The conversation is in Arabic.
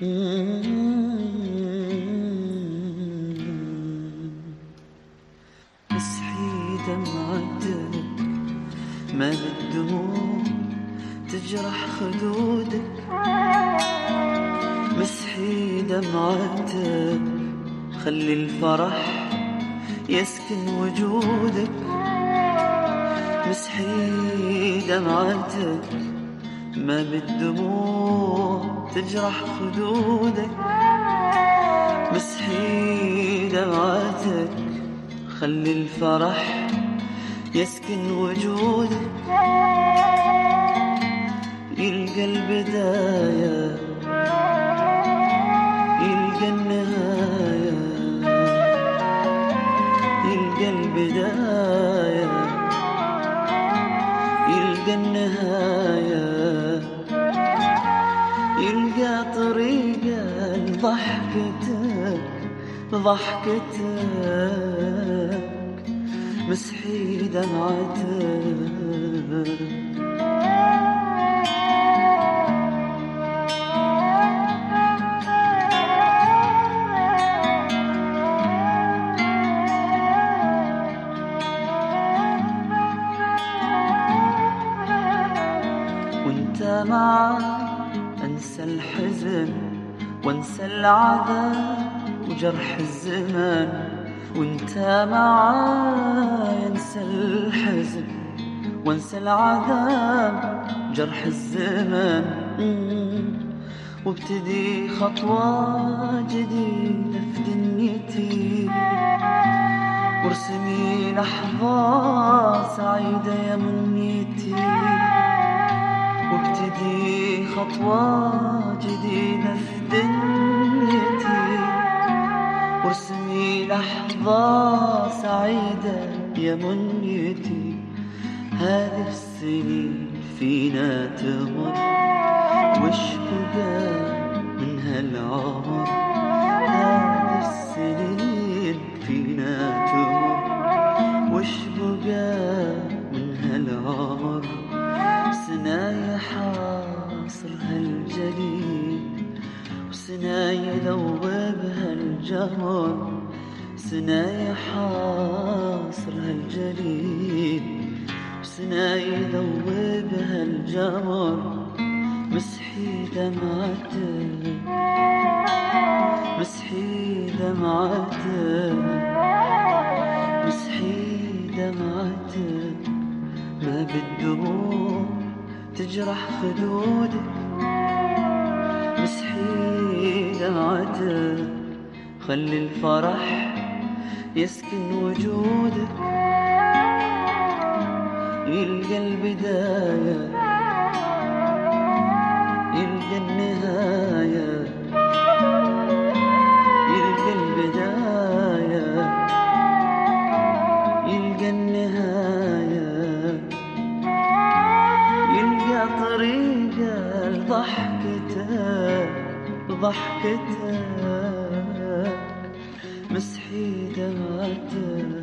مسحي دمعتك ما بالدموع تجرح خدودك، مسحي دمعتك خلي الفرح يسكن وجودك، مسحي دمعتك ما بالدموع تجرح خدودك، مسحي دمعتك خلي الفرح يسكن وجودك، يلقى البداية يلقى النهاية، يلقى البداية يلقى النهاية، يلقى طريقة لضحكتك ضحكتك، مسحي دمعتك. وانت معاي انسى الحزن وانسى العذاب وجرح الزمان، وانت معاي انسى الحزن وانسى العذاب جرح الزمان، وابتدي خطوة جديدة في دنيتي، وارسمي لحظة سعيدة يا منيتي، وابتدي خطوة جديدة في دنيتي، وارسمي لحظة سعيدة يا منيتي. هذه السنين فينا تمر وش بقى من هالعمر، هذه السنين فينا تمر وش بقى من هالعمر، سناي حاصر هالجليد وسناي يذوب هالجمر، سناي حاصر هالجليد وسناي يذوب هالجمر، مسحي دمعتك مسحي دمعتك مسحي دمعتك ما بالدموع تجرح خدودك، مسحي دمعتك خلي الفرح يسكن وجودك، يلقى البداية يلقى النهاية، يلقى البداية يلقى النهاية، يلقى طريقة لضحكتك ضحكتك، مسحي دمعتك.